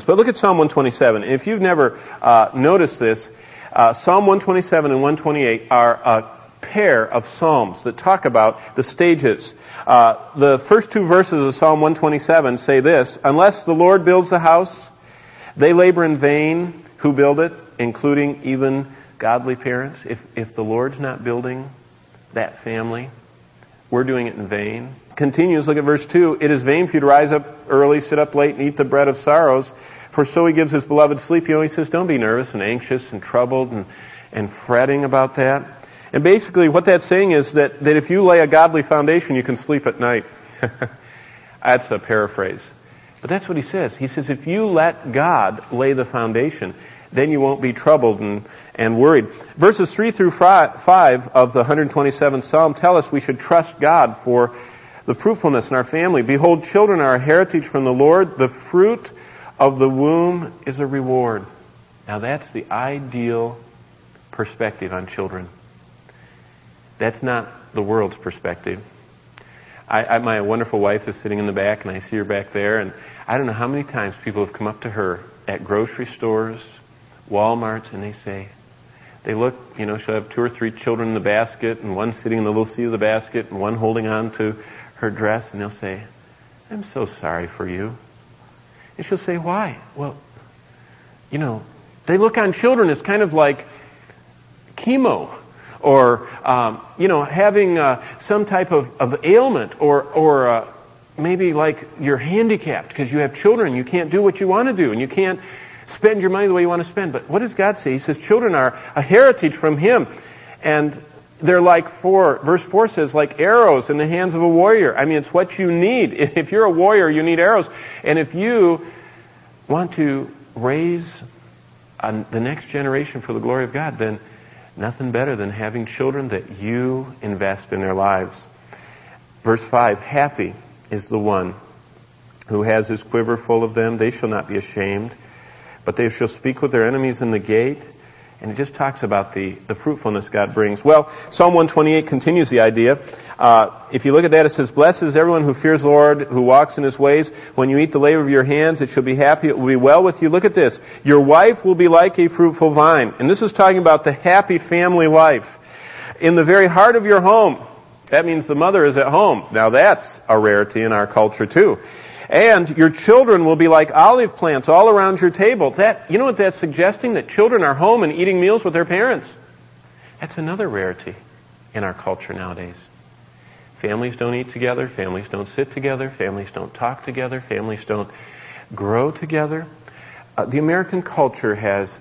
But look at Psalm 127. If you've never noticed this, Psalm 127 and 128 are a pair of psalms that talk about the stages. The first two verses of Psalm 127 say this: unless the Lord builds the house, they labor in vain who build it, including even godly parents. If the Lord's not building that family, we're doing it in vain. Continues, look at verse 2. It is vain for you to rise up early, sit up late, and eat the bread of sorrows, for so he gives his beloved sleep. He says, don't be nervous and anxious and troubled and fretting about that. And basically what that's saying is that if you lay a godly foundation, you can sleep at night. That's a paraphrase. But that's what he says. He says, if you let God lay the foundation, then you won't be troubled and worried. Verses 3 through 5 of the 127th Psalm tell us we should trust God for the fruitfulness in our family. Behold, children are a heritage from the Lord. The fruit of the womb is a reward. Now that's the ideal perspective on children. That's not the world's perspective. My wonderful wife is sitting in the back, and I see her back there, and I don't know how many times people have come up to her at grocery stores, Walmarts, and they look, she'll have 2 or 3 children in the basket, and one sitting in the little seat of the basket, and one holding on to her dress, and they'll say, I'm so sorry for you. And she'll say, why? Well, they look on children as kind of like chemo, or having some type of ailment, or maybe like you're handicapped because you have children. You can't do what you want to do, and you can't spend your money the way you want to spend. But what does God say? He says children are a heritage from Him, and they're verse 4 says, like arrows in the hands of a warrior. I mean, it's what you need. If you're a warrior, you need arrows. And if you want to raise the next generation for the glory of God, then nothing better than having children that you invest in their lives. Verse 5, happy is the one who has his quiver full of them. They shall not be ashamed, but they shall speak with their enemies in the gate. And it just talks about the fruitfulness God brings. Well, Psalm 128 continues the idea. If you look at that, it says, blessed is everyone who fears the Lord, who walks in His ways. When you eat the labor of your hands, it shall be happy. It will be well with you. Look at this. Your wife will be like a fruitful vine. And this is talking about the happy family life. In the very heart of your home. That means the mother is at home. Now that's a rarity in our culture too. And your children will be like olive plants all around your table. You know what that's suggesting? That children are home and eating meals with their parents. That's another rarity in our culture nowadays. Families don't eat together. Families don't sit together. Families don't talk together. Families don't grow together. The American culture has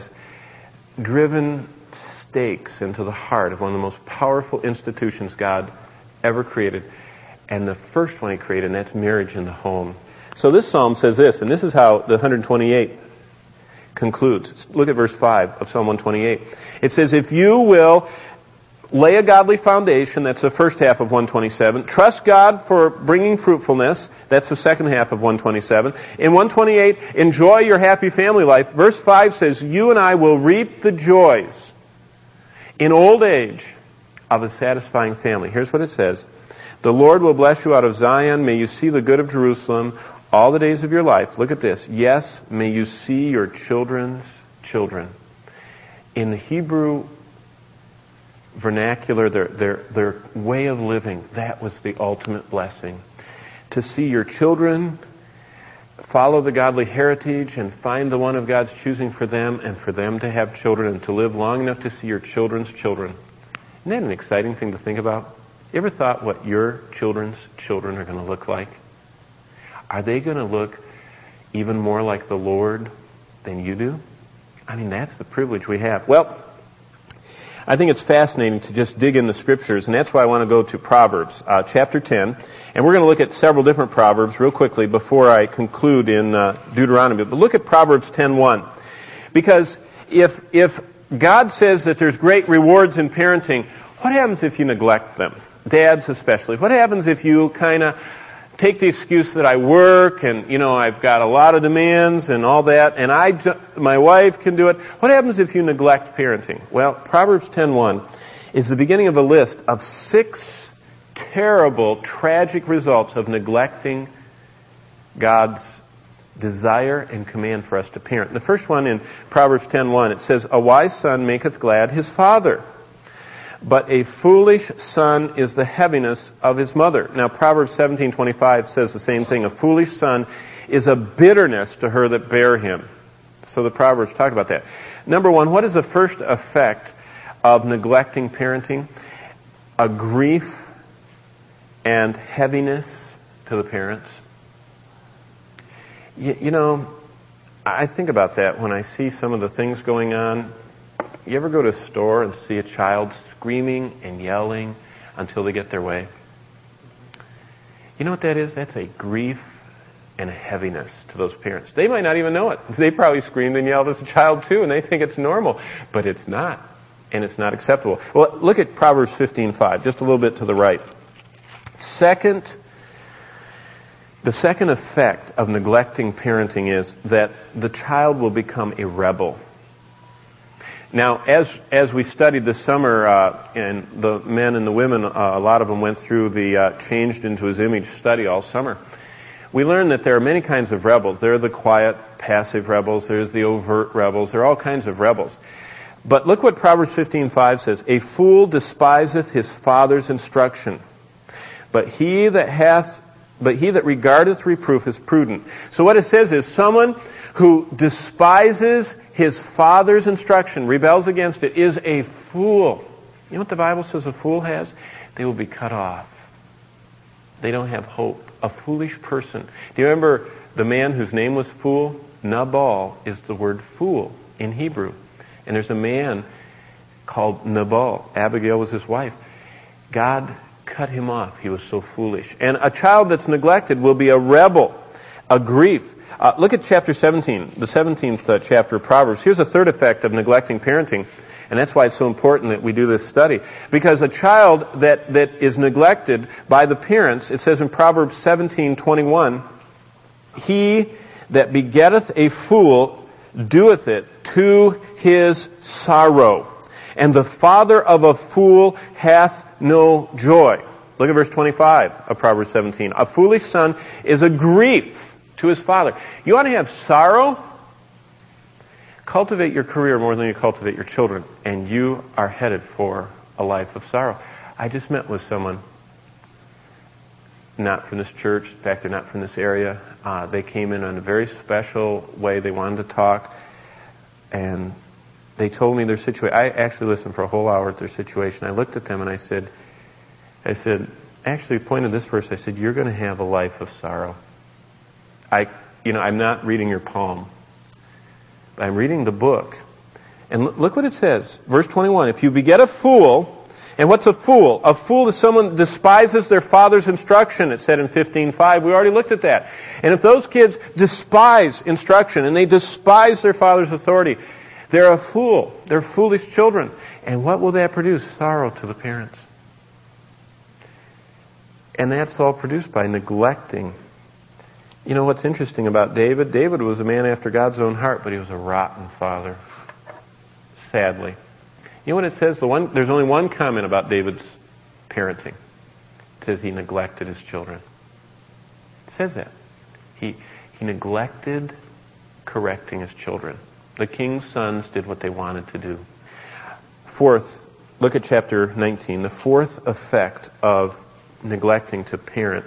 driven stakes into the heart of one of the most powerful institutions God ever created. And the first one He created, and that's marriage in the home. So this psalm says this, and this is how the 128th concludes. Look at verse 5 of Psalm 128. It says, if you will lay a godly foundation, that's the first half of 127. Trust God for bringing fruitfulness, that's the second half of 127. In 128, enjoy your happy family life. Verse 5 says, you and I will reap the joys in old age of a satisfying family. Here's what it says. The Lord will bless you out of Zion. May you see the good of Jerusalem all the days of your life. Look at this. Yes, may you see your children's children. In the Hebrew vernacular, their way of living, that was the ultimate blessing. To see your children follow the godly heritage and find the one of God's choosing for them, and for them to have children and to live long enough to see your children's children. Isn't that an exciting thing to think about? You ever thought what your children's children are going to look like? Are they going to look even more like the Lord than you do? I mean, that's the privilege we have. Well, I think it's fascinating to just dig in the Scriptures, and that's why I want to go to Proverbs, chapter 10. And we're going to look at several different Proverbs real quickly before I conclude in Deuteronomy. But look at Proverbs 10:1. Because if God says that there's great rewards in parenting, what happens if you neglect them? Dads especially. What happens if you kind of take the excuse that I work and, I've got a lot of demands and all that, and my wife can do it? What happens if you neglect parenting? Well, Proverbs 10:1 is the beginning of a list of 6 terrible, tragic results of neglecting God's desire and command for us to parent. The first one in Proverbs 10:1, it says, "A wise son maketh glad his father, but a foolish son is the heaviness of his mother." Now, Proverbs 17:25 says the same thing. "A foolish son is a bitterness to her that bare him." So the Proverbs talk about that. Number one, what is the first effect of neglecting parenting? A grief and heaviness to the parents. You know, I think about that when I see some of the things going on. You ever go to a store and see a child screaming and yelling until they get their way? You know what that is? That's a grief and a heaviness to those parents. They might not even know it. They probably screamed and yelled as a child too, and they think it's normal. But it's not. And it's not acceptable. Well, look at Proverbs 15:5, just a little bit to the right. The second effect of neglecting parenting is that the child will become a rebel. Now, as we studied this summer, and the men and the women, a lot of them went through the Changed into His Image study all summer, we learned that there are many kinds of rebels. There are the quiet, passive rebels. There's the overt rebels. There are all kinds of rebels. But look what Proverbs 15:5 says. "A fool despiseth his father's instruction, but he that regardeth reproof is prudent." So what it says is someone who despises his father's instruction, rebels against it, is a fool. You know what the Bible says a fool has? They will be cut off. They don't have hope. A foolish person. Do you remember the man whose name was Fool? Nabal is the word fool in Hebrew. And there's a man called Nabal. Abigail was his wife. God cut him off. He was so foolish. And a child that's neglected will be a rebel, a grief. Look at chapter 17, the 17th chapter of Proverbs. Here's a third effect of neglecting parenting, and that's why it's so important that we do this study. Because a child that is neglected by the parents, it says in Proverbs 17:21, "He that begetteth a fool doeth it to his sorrow, and the father of a fool hath no joy." Look at verse 25 of Proverbs 17. "A foolish son is a grief to his father." You want to have sorrow? Cultivate your career more than you cultivate your children, and you are headed for a life of sorrow. I just met with someone, not from this church. In fact, they're not from this area. They came in a very special way. They wanted to talk, and they told me their situation. I actually listened for a whole hour at their situation. I looked at them and I said, actually pointed this verse. I said, "You're going to have a life of sorrow." I'm not reading your palm. I'm reading the book. And look what it says. Verse 21, "If you beget a fool," and what's a fool? A fool is someone that despises their father's instruction, it said in 15:5. We already looked at that. And if those kids despise instruction and they despise their father's authority, they're a fool. They're foolish children. And what will that produce? Sorrow to the parents. And that's all produced by neglecting. You know what's interesting about David? David was a man after God's own heart, but he was a rotten father. Sadly. You know what it says? There's only one comment about David's parenting. It says he neglected his children. It says that. He neglected correcting his children. The king's sons did what they wanted to do. Fourth, look at chapter 19. The fourth effect of neglecting to parent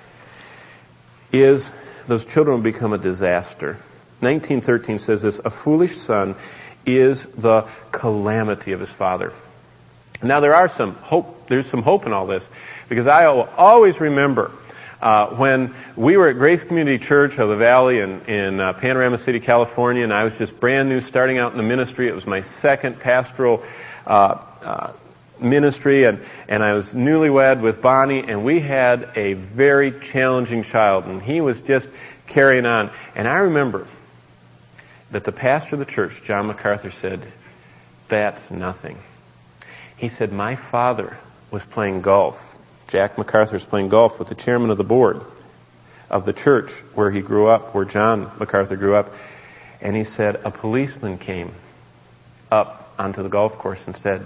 is those children will become a disaster. 19:13 says this, "A foolish son is the calamity of his father." Now there's some hope in all this, because I will always remember when we were at Grace Community Church of the Valley in Panorama City, California, and I was just brand new starting out in the ministry. It was my second pastoral ministry, and I was newlywed with Bonnie, and we had a very challenging child, and he was just carrying on. And I remember that the pastor of the church, John MacArthur, said, "That's nothing." He said, "My father was playing golf. Jack MacArthur was playing golf with the chairman of the board of the church where he grew up, where John MacArthur grew up. And he said, a policeman came up onto the golf course and said,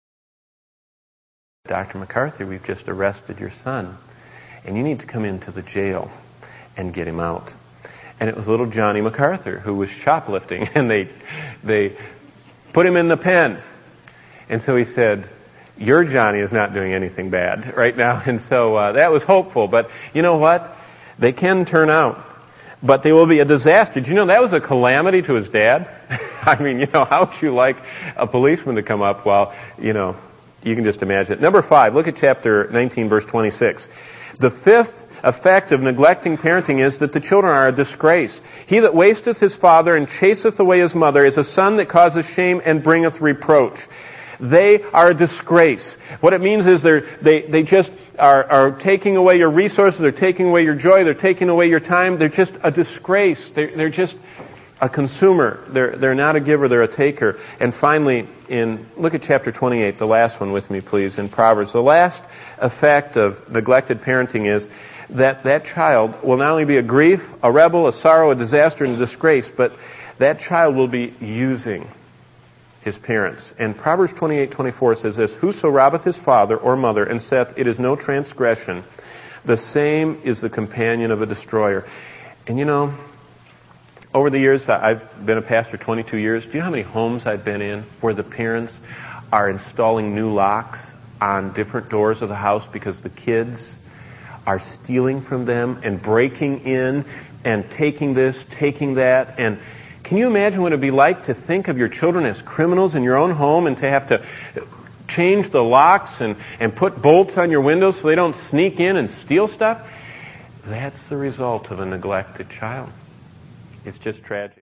'Dr. MacArthur, we've just arrested your son, and you need to come into the jail and get him out.'" And it was little Johnny MacArthur who was shoplifting, and they put him in the pen. And so he said, your Johnny is not doing anything bad right now. And so that was hopeful. But you know what? They can turn out. But they will be a disaster. Did you know that was a calamity to his dad? I mean, how would you like a policeman to come up? Well, you can just imagine it. Number 5, look at chapter 19, verse 26. The fifth effect of neglecting parenting is that the children are a disgrace. He that wasteth his father and chaseth away his mother is a son that causeth shame and bringeth reproach. They are a disgrace. What it means is they just are taking away your resources, they're taking away your joy, they're taking away your time. They're just a disgrace. They're just a consumer. They're not a giver, they're a taker. And finally, look at chapter 28, the last one with me, please, in Proverbs. The last effect of neglected parenting is that child will not only be a grief, a rebel, a sorrow, a disaster, and a disgrace, but that child will be using his parents. And Proverbs 28:24 says this, whoso robbeth his father or mother and saith, it is no transgression, the same is the companion of a destroyer. And over the years, I've been a pastor 22 years. Do you know how many homes I've been in where the parents are installing new locks on different doors of the house because the kids are stealing from them and breaking in and taking this, taking that? And can you imagine what it would be like to think of your children as criminals in your own home and to have to change the locks and put bolts on your windows so they don't sneak in and steal stuff? That's the result of a neglected child. It's just tragic.